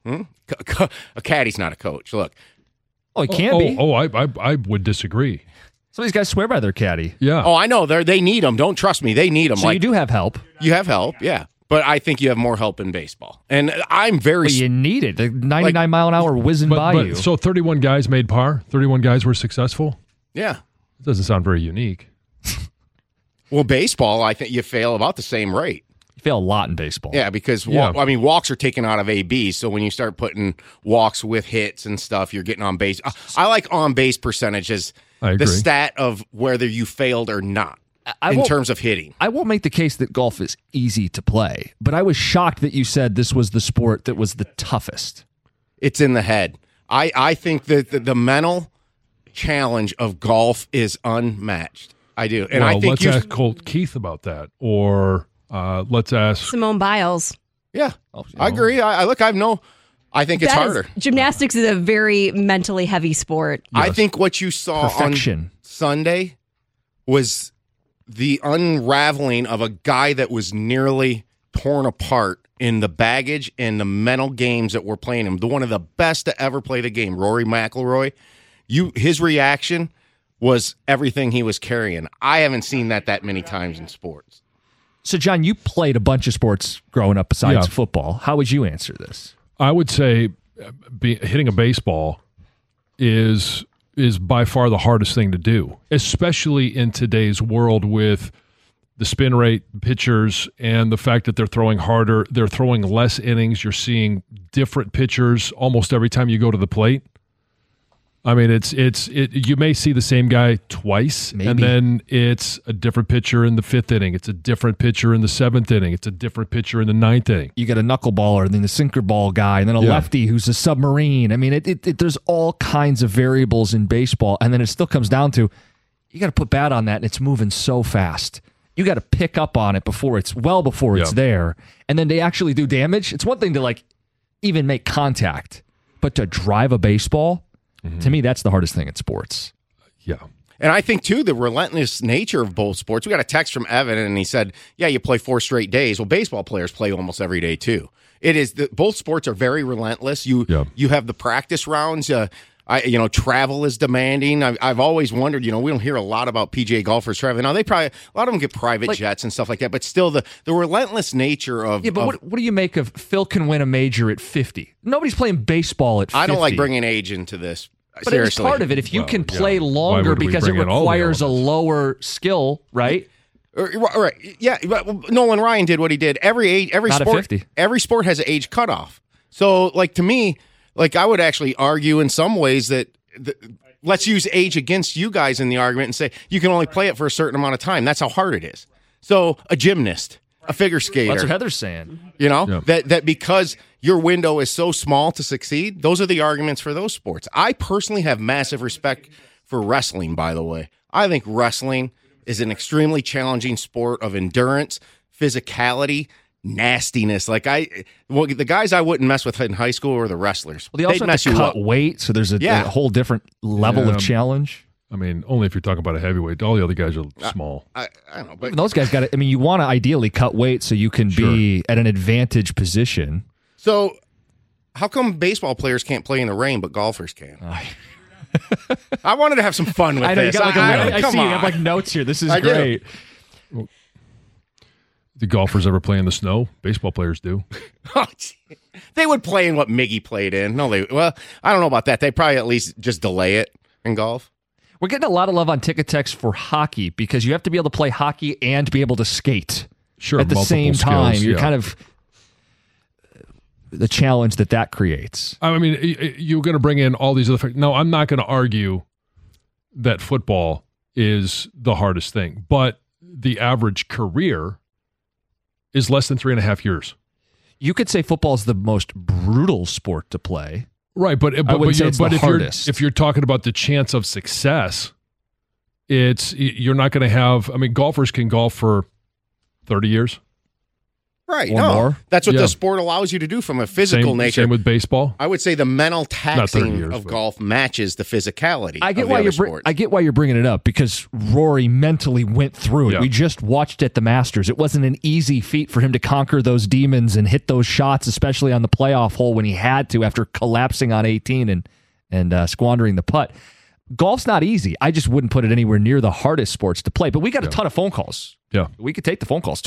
A caddy's not a coach. Look, he can be. I would disagree. Some of these guys swear by their caddy. Yeah. Oh, I know. They need them. Don't trust me. They need them. So you do have help. You have help. Yeah. But I think you have more help in baseball. And I'm very... But you need it. The 99 mile an hour whizzing by you. So 31 guys made par? 31 guys were successful? Yeah. It doesn't sound very unique. Well, baseball, I think you fail about the same rate. You fail a lot in baseball. Yeah, because walks are taken out of AB, so when you start putting walks with hits and stuff, you're getting on base. I like on base percentages, the stat of whether you failed or not. in terms of hitting. I won't make the case that golf is easy to play, but I was shocked that you said this was the sport that was the toughest. It's in the head. I think that the mental challenge of golf is unmatched. I do. And I think let's ask Colt Keith about that. Or let's ask Simone Biles. Yeah, I agree. I think it's harder. Gymnastics is a very mentally heavy sport. Yes. I think what you saw on Sunday was the unraveling of a guy that was nearly torn apart in the baggage and the mental games that were playing him. One of the best to ever play the game, Rory McIlroy. His reaction was everything he was carrying. I haven't seen that many times in sports. So, John, you played a bunch of sports growing up besides football. How would you answer this? I would say hitting a baseball is by far the hardest thing to do, especially in today's world with the spin rate, pitchers, and the fact that they're throwing harder. They're throwing less innings. You're seeing different pitchers almost every time you go to the plate. I mean, you may see the same guy twice, and then it's a different pitcher in the 5th inning. It's a different pitcher in the 7th inning. It's a different pitcher in the 9th inning. You get a knuckleballer, and then the sinker ball guy, and then a lefty who's a submarine. I mean, there's all kinds of variables in baseball, and then it still comes down to you got to put bat on that, and it's moving so fast. You got to pick up on it before it's there, and then they actually do damage. It's one thing to even make contact, but to drive a baseball. To me, that's the hardest thing in sports. Yeah. And I think, too, the relentless nature of both sports. We got a text from Evan, and he said, yeah, you play 4 straight days. Well, baseball players play almost every day, too. Both sports are very relentless. You have the practice rounds. Travel is demanding. I've always wondered, we don't hear a lot about PGA golfers traveling. Now, a lot of them get private jets and stuff like that, but still the relentless nature of... Yeah, but what do you make of Phil can win a major at 50? Nobody's playing baseball at 50. I don't like bringing age into this. But Seriously. it's part of it. If you can play longer because it requires a lower skill, right? Right. Yeah. Nolan Ryan did what he did. Every sport has an age cutoff. So, to me, I would actually argue in some ways that let's use age against you guys in the argument and say you can only play it for a certain amount of time. That's how hard it is. So, a gymnast, a figure skater. That's what Heather's saying. That because your window is so small to succeed, those are the arguments for those sports. I personally have massive respect for wrestling, by the way. I think wrestling is an extremely challenging sport of endurance, physicality, nastiness. The guys I wouldn't mess with in high school were the wrestlers. Well, they also have to cut weight, so there's a whole different level of challenge. I mean, only if you're talking about a heavyweight. All the other guys are small. I don't know. But those guys got it. I mean, you want to ideally cut weight so you can be at an advantage position. So, how come baseball players can't play in the rain, but golfers can? I wanted to have some fun with this. You got I see you have notes here. This is great. Do golfers ever play in the snow? Baseball players do. They would play in what Miggy played in. I don't know about that. They probably at least just delay it in golf. We're getting a lot of love on Ticket Text for hockey because you have to be able to play hockey and be able to skate at the same time. You're kind of the challenge that creates. I mean, you're going to bring in all these other factors. No, I'm not going to argue that football is the hardest thing, but the average career is less than 3.5 years. You could say football is the most brutal sport to play. Right, but if you're talking about the chance of success, you're not going to have. I mean, golfers can golf for 30 years. Right. More. That's what the sport allows you to do from a physical nature. Same with baseball. I would say the mental taxing of golf matches the physicality. I get why you're bringing it up because Rory mentally went through it. Yeah. We just watched at the Masters. It wasn't an easy feat for him to conquer those demons and hit those shots, especially on the playoff hole when he had to after collapsing on 18 and squandering the putt. Golf's not easy. I just wouldn't put it anywhere near the hardest sports to play. But we got a ton of phone calls. Yeah, we could take the phone calls.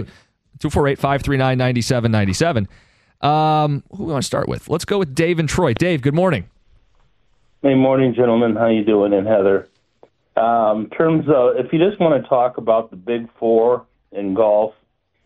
248-539-9797. Who do we want to start with? Let's go with Dave and Troy. Dave, good morning. Hey, morning, gentlemen. How you doing? And Heather. In terms of, if you just want to talk about the big four in golf,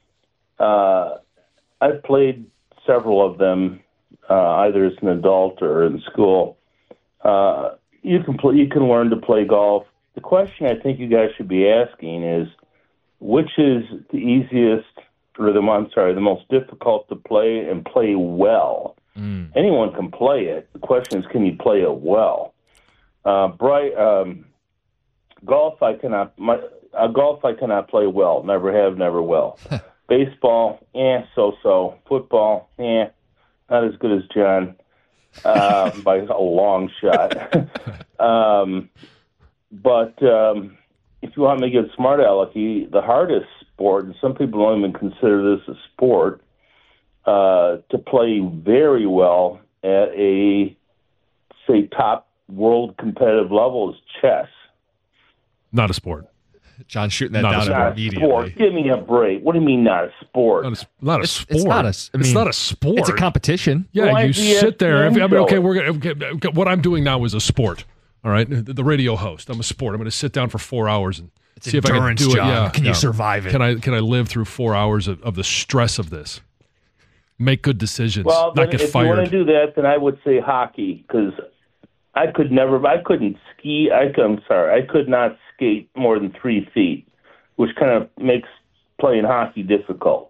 I've played several of them, either as an adult or in school. You can learn to play golf the question I think you guys should be asking is, which is the easiest, or the most difficult to play and play well? Anyone can play it. The question is, can you play it well? Golf, I cannot play well. Never have, never will. Baseball, so-so. Football, not as good as John by a long shot. But if you want me to get smart alecky, the hardest sport, and some people don't even consider this a sport, to play very well at a, say, top world competitive level is chess. Not a sport. John shooting that Not down immediately. Sport. Give me a break. What do you mean not a sport? Not a sport. It's not It's not a sport. It's a competition. Yeah, Why you is ESPN sit there. going? What I'm doing now is a sport. All right, the radio host. I'm a sport. I'm going to sit down for 4 hours and see if I can endurance, do it. John. Yeah, Can you survive it? Can I live through 4 hours of the stress of this? Make good decisions. Well, not get if you want fired. to do that, then I would say hockey, because I couldn't ski. I could not skate more than 3 feet, which kind of makes playing hockey difficult.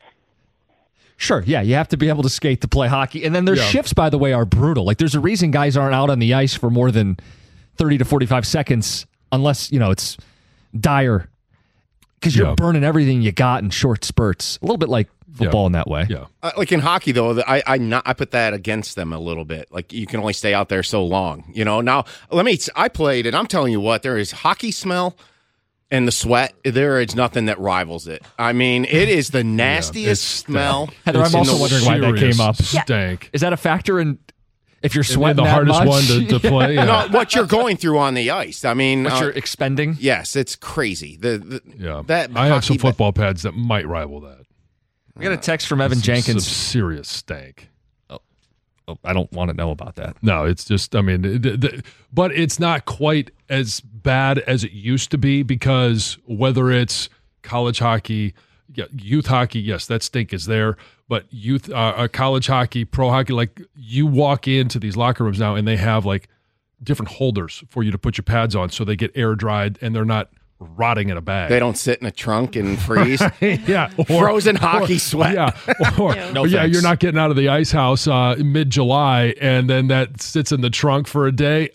Sure, yeah, you have to be able to skate to play hockey. And then their shifts, by the way, are brutal. Like, there's a reason guys aren't out on the ice for more than 30 to 45 seconds unless, it's dire. Because you're burning everything you got in short spurts. A little bit like football in that way. Yeah. Like in hockey, though, I put that against them a little bit. Like, you can only stay out there so long. Now, I played, and I'm telling you what, there is hockey smell and the sweat. There is nothing that rivals it. I mean, it is the nastiest smell. Heather, I'm also wondering why that came up. Stank. Is that a factor in if you're sweating the hardest much? one to play? Yeah. No, what you're going through on the ice. I mean, What you're expending? Yes, it's crazy. I have some football pads that might rival that. We got a text from Evan Jenkins. Some serious stank. Oh, I don't want to know about that. No, it's just, but it's not quite as bad as it used to be, because whether it's college hockey, youth hockey, yes, that stink is there, but youth, college hockey, pro hockey, like, you walk into these locker rooms now and they have like different holders for you to put your pads on so they get air dried and they're not rotting in a bag. They don't sit in a trunk and freeze. Yeah. Frozen hockey sweat. Yeah. You're not getting out of the ice house mid-July, and then that sits in the trunk for a day.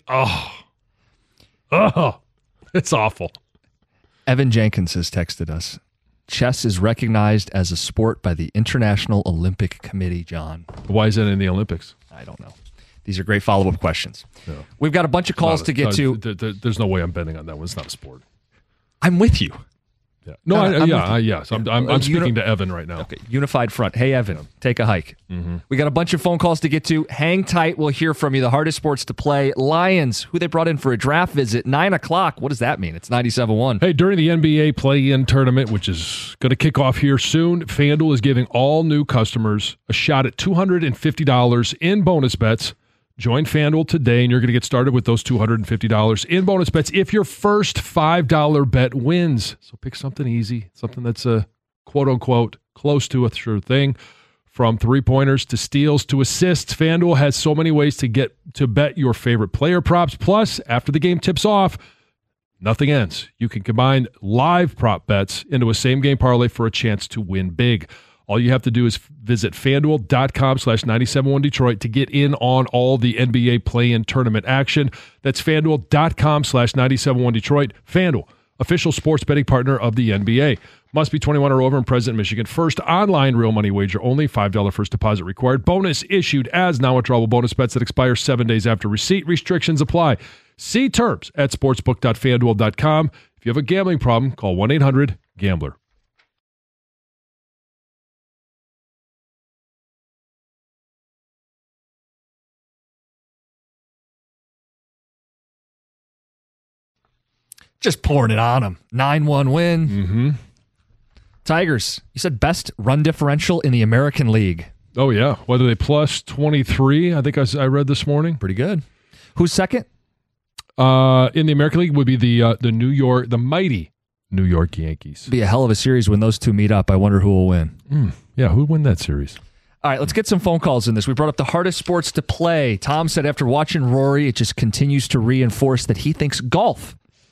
Oh, it's awful. Evan Jenkins has texted us. Chess is recognized as a sport by the International Olympic Committee, John. Why is it in the Olympics? I don't know. These are great follow-up questions. Yeah. We've got a bunch of calls to get to. There's no way I'm betting on that one. It's not a sport. I'm with you. Yeah. No, yes. I'm speaking to Evan right now. Okay. Unified front. Hey, Evan, take a hike. Mm-hmm. We got a bunch of phone calls to get to. Hang tight. We'll hear from you. The hardest sports to play. Lions, who they brought in for a draft visit, 9 o'clock. What does that mean? It's 97.1. Hey, during the NBA play-in tournament, which is going to kick off here soon, FanDuel is giving all new customers a shot at $250 in bonus bets. Join FanDuel today, and you're going to get started with those $250 in bonus bets if your first $5 bet wins. So pick something easy, something that's a quote-unquote close to a sure thing. From three-pointers to steals to assists, FanDuel has so many ways to get to bet your favorite player props. Plus, after the game tips off, nothing ends. You can combine live prop bets into a same-game parlay for a chance to win big. All you have to do is visit FanDuel.com/971Detroit to get in on all the NBA play-in tournament action. That's FanDuel.com/971Detroit. FanDuel, official sports betting partner of the NBA. Must be 21 or over in present Michigan. First online real money wager only. $5 first deposit required. Bonus issued as now-withdrawable bonus bets that expire 7 days after receipt. Restrictions apply. See terms at sportsbook.fanduel.com. If you have a gambling problem, call 1-800-GAMBLER. Just pouring it on them. 9-1 win. Mm-hmm. Tigers, you said best run differential in the American League. Oh, yeah. Whether they plus 23, I think I read this morning. Pretty good. Who's second? In the American League would be the mighty New York Yankees. Be a hell of a series when those two meet up. I wonder who will win. Yeah, who would win that series? All right, let's get some phone calls in this. We brought up the hardest sports to play. Tom said after watching Rory, it just continues to reinforce that he thinks golf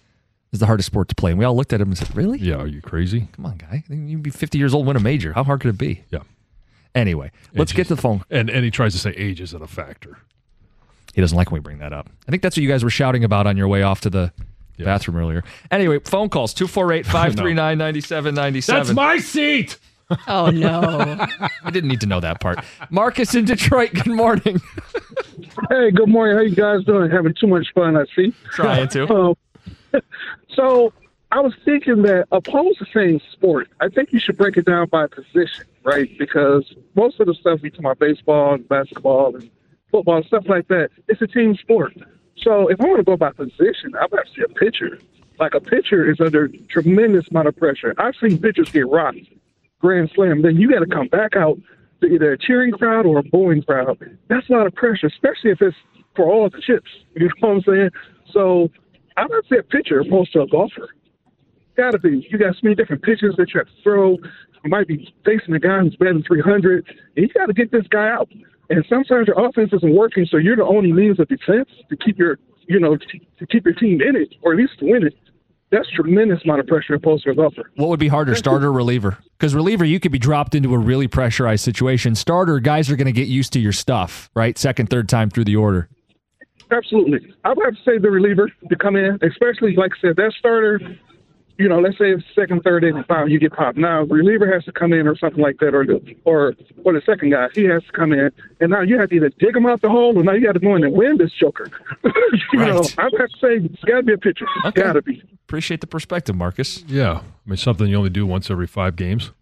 is the hardest sport to play. And we all looked at him and said, really? Yeah, are you crazy? Come on, guy. You'd be 50 years old and win a major. How hard could it be? Yeah. Anyway, let's get to the phone. And he tries to say age isn't a factor. He doesn't like when we bring that up. I think that's what you guys were shouting about on your way off to the bathroom earlier. Anyway, phone calls, 248-539-9797. That's my seat! Oh, no. I didn't need to know that part. Marcus in Detroit, good morning. Hey, good morning. How you guys doing? Having too much fun, I see. Trying to. So I was thinking that opposed to saying sport, I think you should break it down by position, right? Because most of the stuff we talk about baseball and basketball and football and stuff like that, it's a team sport. So if I want to go by position, I would have to see a pitcher. Like a pitcher is under tremendous amount of pressure. I've seen pitchers get rocked, grand slam. Then you got to come back out to either a cheering crowd or a booing crowd. That's a lot of pressure, especially if it's for all of the chips. You know what I'm saying? So I would say a pitcher opposed to a golfer. Got to be. You got so many different pitches that you have to throw. You might be facing a guy who's batting 300, and you got to get this guy out. And sometimes your offense isn't working, so you're the only means of defense to keep your, to keep your team in it, or at least to win it. That's tremendous amount of pressure opposed to a golfer. What would be harder, starter or reliever? Because reliever, you could be dropped into a really pressurized situation. Starter, guys are going to get used to your stuff, right? Second, third time through the order. Absolutely. I would have to say the reliever to come in, especially, like I said, that starter, let's say it's second, third inning, you get popped. Now, reliever has to come in or something like that, or the second guy, he has to come in, and now you have to either dig him out the hole, or now you got to go in and win this joker. I would have to say it's got to be a pitcher. It's got to be. Appreciate the perspective, Marcus. Yeah. I mean, something you only do once every 5 games.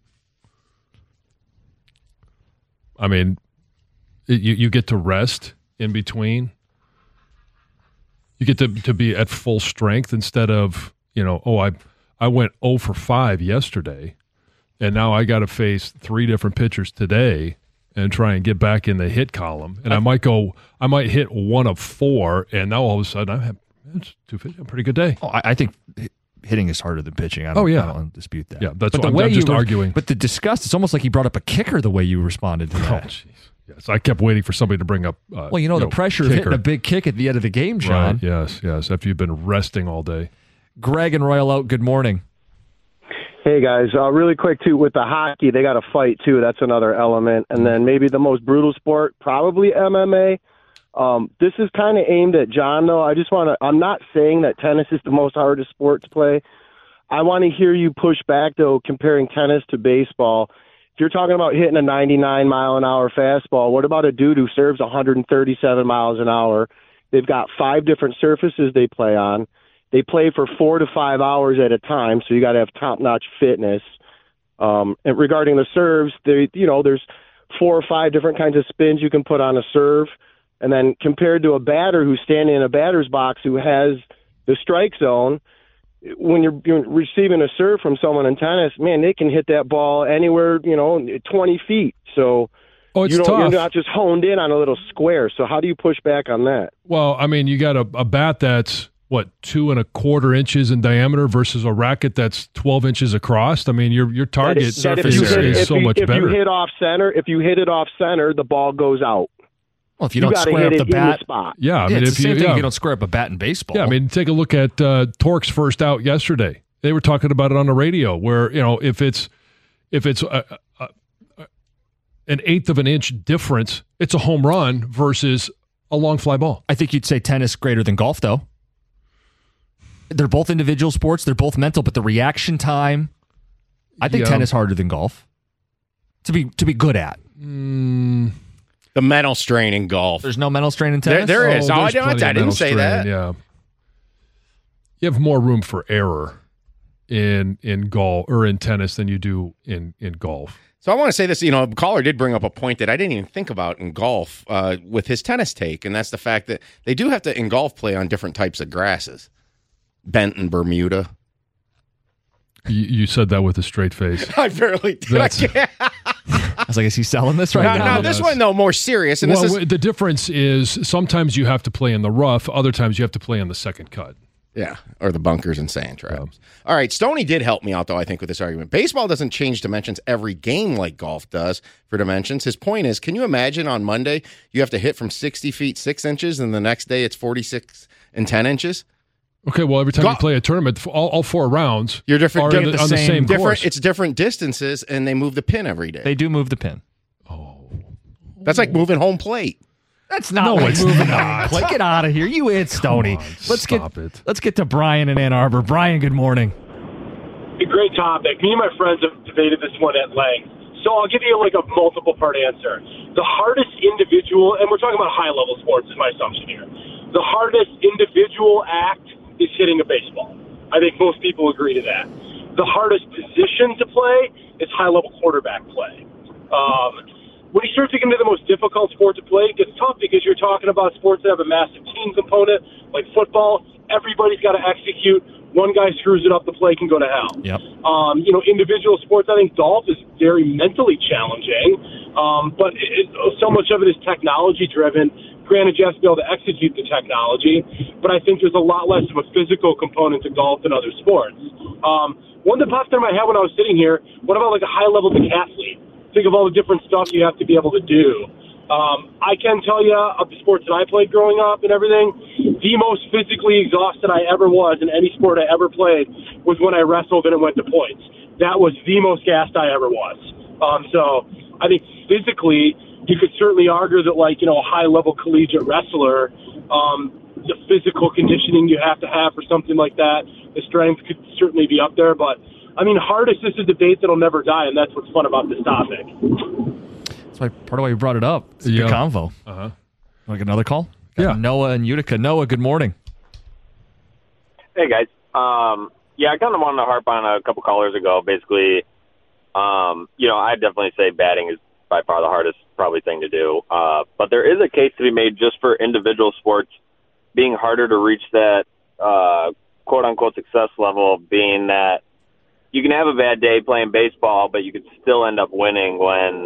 I mean, you get to rest in between. You get to be at full strength instead of, I went 0 for 5 yesterday, and now I got to face 3 different pitchers today and try and get back in the hit column. And I might hit 1 of 4, and now all of a sudden I have a pretty good day. Oh, I think hitting is harder than pitching. I don't dispute that. Yeah, that's what I'm just arguing. But the disgust, it's almost like he brought up a kicker the way you responded to that. Oh, jeez. Yes, I kept waiting for somebody to bring up. The pressure of hitting a big kick at the end of the game, John. Right, yes. After you've been resting all day. Greg and Royal Oak, good morning. Hey, guys. Really quick, too, with the hockey, they got to fight, too. That's another element. And then maybe the most brutal sport, probably MMA. This is kind of aimed at John, though. I'm not saying that tennis is the most hardest sport to play. I want to hear you push back, though, comparing tennis to baseball. If you're talking about hitting a 99-mile-an-hour fastball, what about a dude who serves 137 miles an hour? They've got 5 different surfaces they play on. They play for 4 to 5 hours at a time, so you got to have top-notch fitness. And regarding the serves, there's 4 or 5 different kinds of spins you can put on a serve. And then compared to a batter who's standing in a batter's box who has the strike zone, when you're receiving a serve from someone in tennis, man, they can hit that ball anywhere, 20 feet. So it's tough. You're not just honed in on a little square. So how do you push back on that? Well, I mean, you got a bat that's, 2 1/4 inches in diameter versus a racket that's 12 inches across. I mean, your target surface is so much better. If you hit it off center, the ball goes out. Well, if you don't square up the bat, yeah, I mean, it's the same thing if you don't square up a bat in baseball. Yeah, I mean, take a look at Torque's first out yesterday. They were talking about it on the radio, where if it's an eighth of an inch difference, it's a home run versus a long fly ball. I think you'd say tennis greater than golf, though. They're both individual sports. They're both mental, but the reaction time, I think tennis harder than golf to be good at. The mental strain in golf. There's no mental strain in tennis? There is. I didn't say that. Yeah. You have more room for error in golf or in tennis than you do in golf. So I want to say this, caller did bring up a point that I didn't even think about in golf with his tennis take, and that's the fact that they do have to, in golf, play on different types of grasses. Bent and Bermuda. You said that with a straight face. I barely did. I was like, is he selling this right now? No, this one, though, more serious. And the difference is sometimes you have to play in the rough, other times you have to play in the second cut. Yeah, or the bunkers and sand traps. All right, Stoney did help me out, though, I think, with this argument. Baseball doesn't change dimensions every game like golf does for dimensions. His point is, can you imagine on Monday you have to hit from 60 feet 6 inches, and the next day it's 46 and 10 inches? Okay, well, every time you play a tournament, all 4 rounds you're different, are on the same course. It's different distances, and they move the pin every day. They do move the pin. That's like moving home plate. That's not like moving on. Get out of here. You ain't Stoney. Let's get to Brian in Ann Arbor. Brian, good morning. A great topic. Me and my friends have debated this one at length. So I'll give you like a multiple-part answer. The hardest individual, and we're talking about high-level sports is my assumption here. The hardest individual act is hitting a baseball. I think most people agree to that. The hardest position to play is high-level quarterback play. When you start to get into the most difficult sport to play, it gets tough because you're talking about sports that have a massive team component, like football. Everybody's got to execute. One guy screws it up, the play can go to hell. Yep. Individual sports, I think golf is very mentally challenging, but so much of it is technology-driven. Granted, you have to be able to execute the technology, but I think there's a lot less of a physical component to golf than other sports. One that popped in my head when I was sitting here, what about like a high-level decathlete? Think of all the different stuff you have to be able to do. I can tell you, of the sports that I played growing up and everything, the most physically exhausted I ever was in any sport I ever played was when I wrestled and it went to points. That was the most gassed I ever was. So I think physically, you could certainly argue that, like, a high-level collegiate wrestler, the physical conditioning you have to have for something like that, the strength could certainly be up there. But, hardest is a debate that'll never die, and that's what's fun about this topic. That's part of why you brought it up. It's a good convo. Uh-huh. Like another call? Noah in Utica. Noah, good morning. Hey, guys. I kind of wanted to harp on a couple callers ago. Basically, I definitely say batting is by far the hardest probably thing to do. But there is a case to be made just for individual sports being harder to reach that quote-unquote success level, being that you can have a bad day playing baseball, but you could still end up winning when,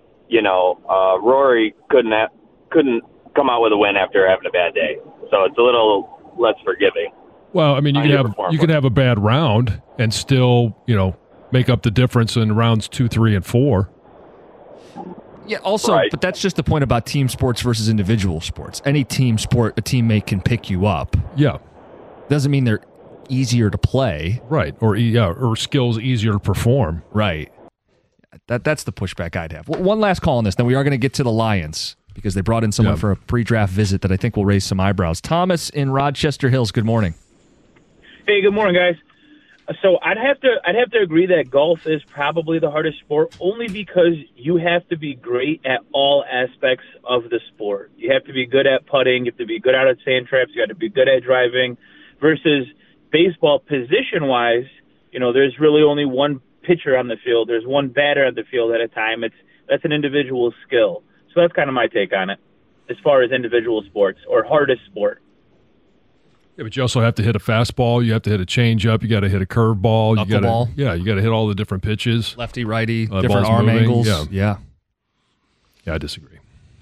Rory couldn't come out with a win after having a bad day. So it's a little less forgiving. Well, you can have a bad round and still, make up the difference in rounds 2, 3, and 4. Yeah, also, but that's just the point about team sports versus individual sports. Any team sport, a teammate can pick you up. Yeah. Doesn't mean they're easier to play. Right. Or skills easier to perform. Right. That's the pushback I'd have. One last call on this, then we are going to get to the Lions because they brought in someone for a pre-draft visit that I think will raise some eyebrows. Thomas in Rochester Hills, good morning. Hey, good morning, guys. So I'd have to agree that golf is probably the hardest sport, only because you have to be great at all aspects of the sport. You have to be good at putting, you have to be good out at sand traps, you have to be good at driving, versus baseball position-wise, there's really only one pitcher on the field. There's one batter on the field at a time. That's an individual skill. So that's kind of my take on it as far as individual sports or hardest sport. Yeah, but you also have to hit a fastball. You have to hit a changeup. You got to hit a curveball. Knuckleball. Yeah, you got to hit all the different pitches. Lefty, righty, different arm angles. Yeah, I disagree.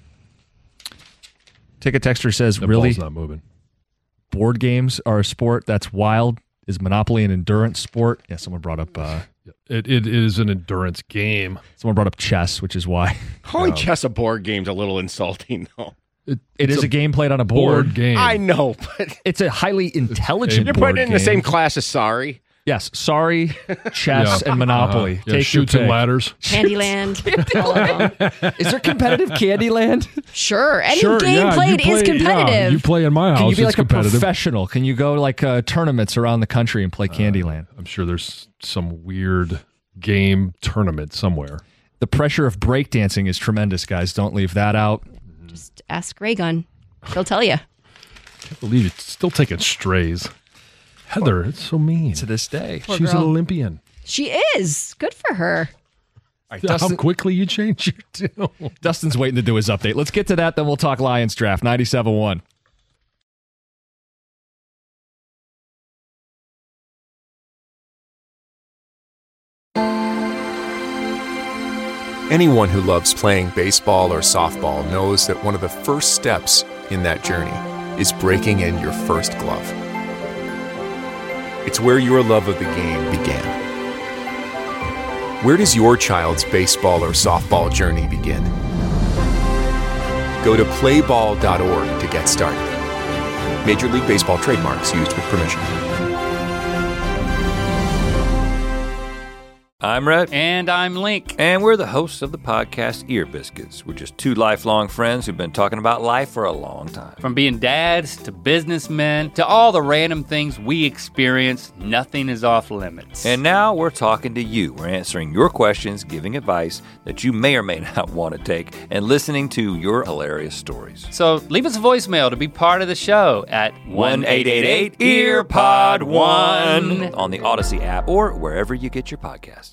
Ticket Texter says, that really? Ball's not moving. Board games are a sport? That's wild. Is Monopoly an endurance sport? Yeah, someone brought up... It is an endurance game. Someone brought up chess, which is why. Calling chess a board game's a little insulting, though. It is a game played on a board game. I know, but it's a highly intelligent You're board putting it in the same class as Sorry. Yes, Sorry, chess, and Monopoly. Yeah, Take Shoots your and pick. Ladders. Candyland. All of them. Is there competitive Candyland? Sure. Any game played is competitive. Yeah, you play in my house. Can you be it's like a competitive. professional? Can you go like tournaments around the country and play Candyland? I'm sure there's some weird game tournament somewhere. The pressure of breakdancing is tremendous, guys. Don't leave that out. Just ask Raygun. He'll tell you. I can't believe it's still taking strays. Heather, it's so mean. To this day. Poor She's girl. an Olympian. She is. Good for her. Right, How quickly you change your tune. Dustin's waiting to do his update. Let's get to that, then we'll talk Lions draft. 97.1. Anyone who loves playing baseball or softball knows that one of the first steps in that journey is breaking in your first glove. It's where your love of the game began. Where does your child's baseball or softball journey begin? Go to playball.org to get started. Major League Baseball trademarks used with permission. I'm Rhett. And I'm Link. And we're the hosts of the podcast Ear Biscuits. We're just two lifelong friends who've been talking about life for a long time. From being dads to businessmen to all the random things we experience, nothing is off limits. And now we're talking to you. We're answering your questions, giving advice that you may or may not want to take, and listening to your hilarious stories. So leave us a voicemail to be part of the show at 1-888-EARPOD1 on the Odyssey app or wherever you get your podcasts.